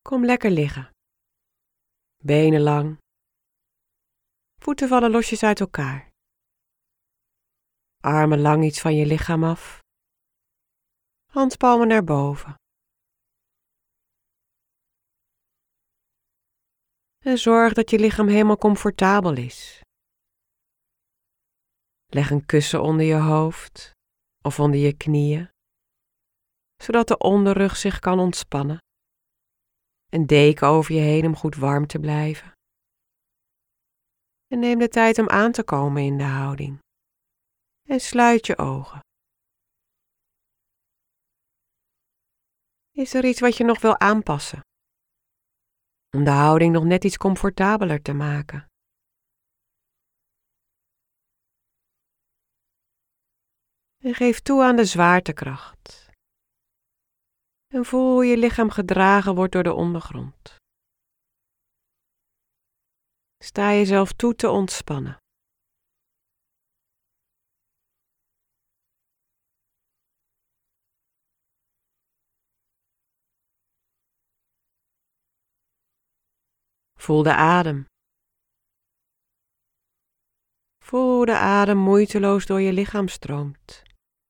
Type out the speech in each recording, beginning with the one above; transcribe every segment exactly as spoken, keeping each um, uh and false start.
Kom lekker liggen. Benen lang. Voeten vallen losjes uit elkaar. Armen lang iets van je lichaam af. Handpalmen naar boven. En zorg dat je lichaam helemaal comfortabel is. Leg een kussen onder je hoofd of onder je knieën, zodat de onderrug zich kan ontspannen. Een deken over je heen om goed warm te blijven. En neem de tijd om aan te komen in de houding. En sluit je ogen. Is er iets wat je nog wil aanpassen? Om de houding nog net iets comfortabeler te maken. En geef toe aan de zwaartekracht. En voel hoe je lichaam gedragen wordt door de ondergrond. Sta jezelf toe te ontspannen. Voel de adem. Voel hoe de adem moeiteloos door je lichaam stroomt.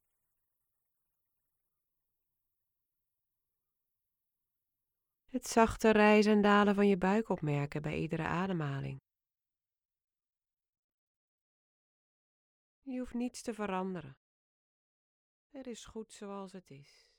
Het zachte rijzen en dalen van je buik opmerken bij iedere ademhaling. Je hoeft niets te veranderen. Het is goed zoals het is.